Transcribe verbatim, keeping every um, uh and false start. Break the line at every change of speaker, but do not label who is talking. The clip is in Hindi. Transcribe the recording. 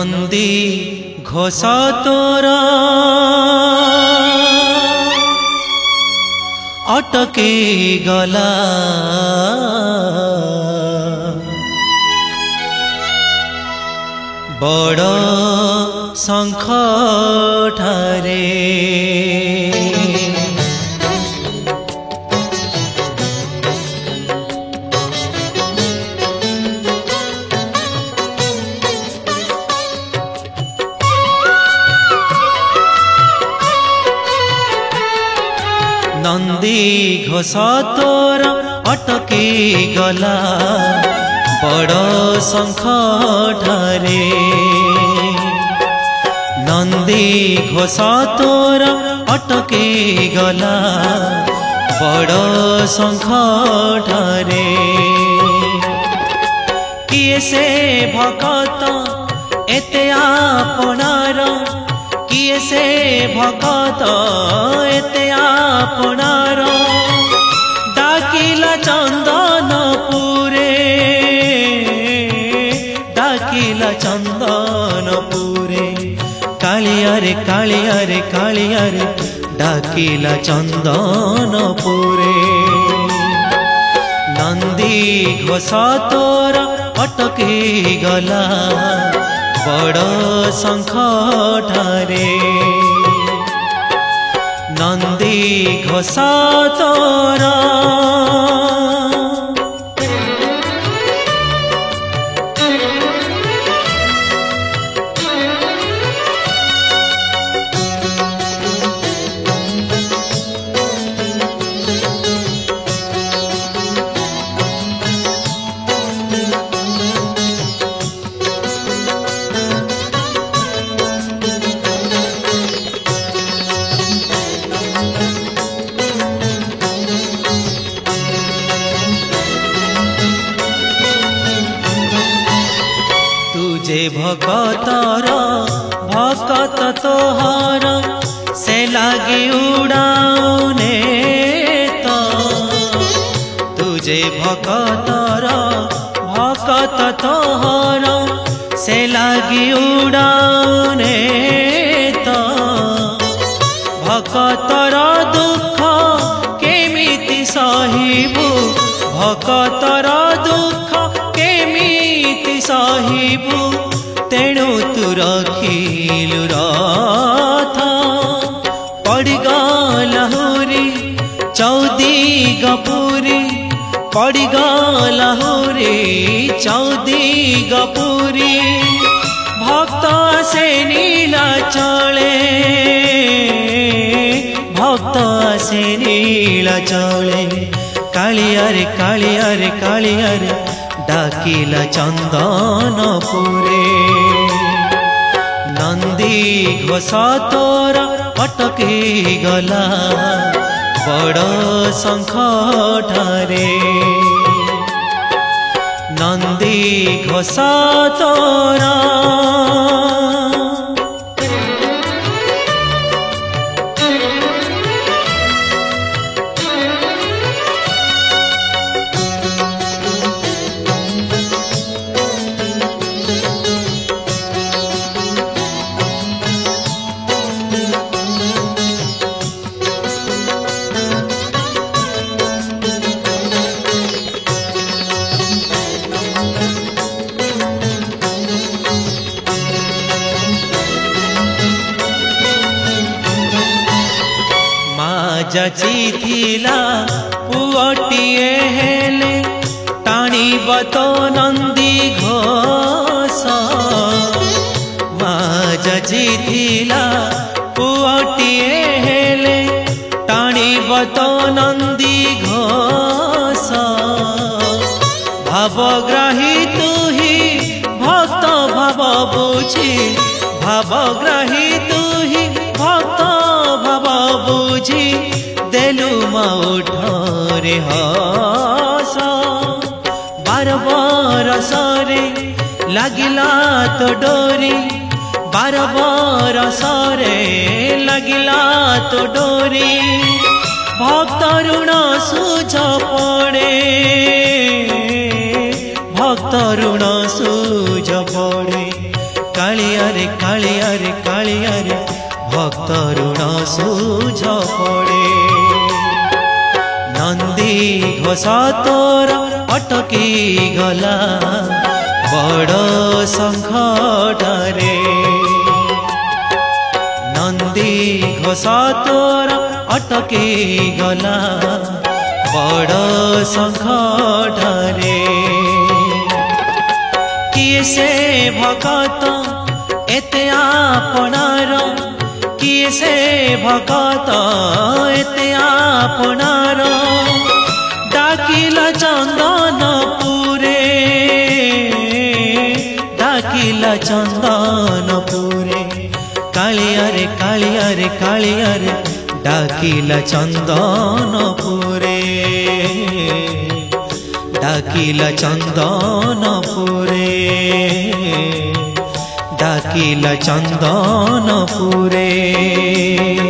नंदी घोषा तोरा अटके गला बड़ शंख ठारे नंदी घोषा तोर अटके गला बड़ शंख ठारे नंदी घोषा तोर अटके गला बड़ शंख ठारे किए से भगत एते आपनार किए से भगत एते आपनार डाकिला चंदनपुरे डाकिला चंदनपुरे कालिया रे कालिया रे कालिया रे डाकिला चंदनपुरे नंदी घोषा तोर अटके गला बड़ शंख ठारे नंदी घोषा तोरा भगतर भगत तोहर से लागे उड़ाने तो तुझे भगतर भगत तोहर से लागे उड़ाने तो भगतर दुख केमिति सहिबु भगतर दुख केमिति सहिबु तेणु तू रखिलु रथ पड़गला हुरी चौदी गपुरी पड़गला हुरी चौदी गपुरी भक्त से नीला चले भक्त से नीला चले कालिया रे कालिया रे कालिया रे डाकिला चंदनपुरे नंदी घोषा तोर अटके गला बड़ शंख ठारे नंदी घोषा तोरा जचिथिला पुअटिए हेले टाणीब तो नंदी घोषा माँ जचिथिला पुअटिए हेले टाणीब तो नंदी घोषा भावग्राही तू ही भक्त भाव बुझी भावग्राही तू ही भक्त भाव बुझी देलु मौठरे हस बार बरसरे लगिला तो डोरी बार बरसरे लगिला तो डोरी भक्त ऋण सुझ पड़े भक्त ऋण सुझ पड़े कालिया रे कालिया रे कालिया रे भक्त ऋण सूझ पड़े नंदी घोष तोर अटकी गला बड़ संकटरे नंदी घोष तोर अटकी गला बड़ संकटरे किए से भगत एते आपनार किए से भगत एते आपनार डाकिला चंदनपुरे डाकिला चंदनपुरे कालिया रे कालिया रे कालिया रे डाकिला चंदनपुरे डाकिला चंदनपुरे डाकिला चंदनपुरे।